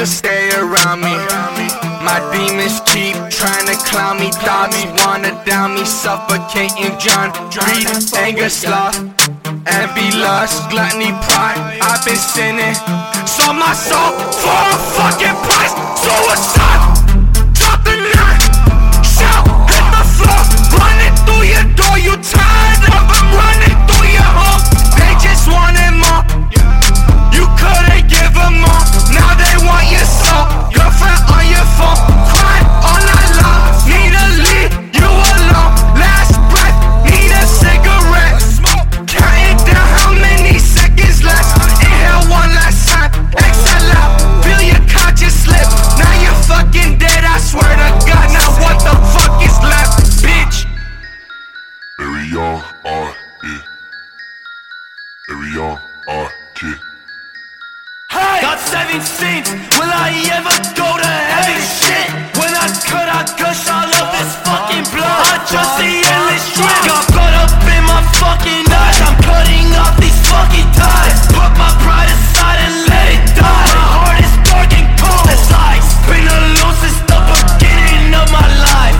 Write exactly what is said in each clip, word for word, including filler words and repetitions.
still stay around me. My demons keep trying to clown me. Thoughts wanna down me, suffocating John. Greed, anger, sloth, envy, lust, gluttony, pride. I've been sinning, sold my soul for a fucking price. Suicide, drop the knife, shout, hit the floor, running through your door. You tired of them running through your home? They just wanted more, you couldn't give them more. Now they want your soul, girlfriend on your phone, crying all night long. Need to leave you alone, last breath, need a cigarette. Counting down how many seconds left. Inhale one last time, exhale out, feel your conscience slip. Now you're fucking dead, I swear to God. Now what the fuck is left, bitch? Very young, R, yeah. Very young, R, yeah. Hey! Got seven sins, will I ever go to heaven? Shit! When I cut, I gush all of this fucking blood. I just see endless shit. Got blood up in my fucking eyes. I'm cutting off these fucking ties. Put my pride aside and let it die. My heart is dark and cold as ice. Been alone since the beginning of my life.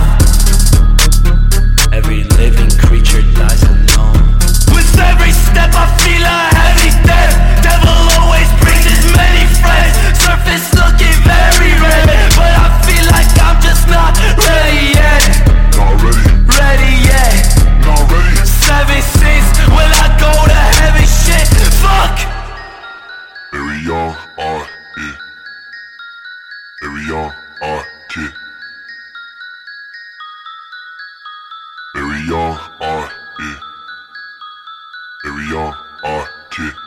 Every living creature dies alone. With every step I feel a heavy death. Devil always brings his many friends. Surface looking very red, but I feel like I'm just not ready yet. Not ready, Ready yet. not ready. Seven sins, will I go to heaven? Shit, fuck. Very young, R, yeah. Very young, R, yeah. Very young, R, yeah. Very young, R, yeah.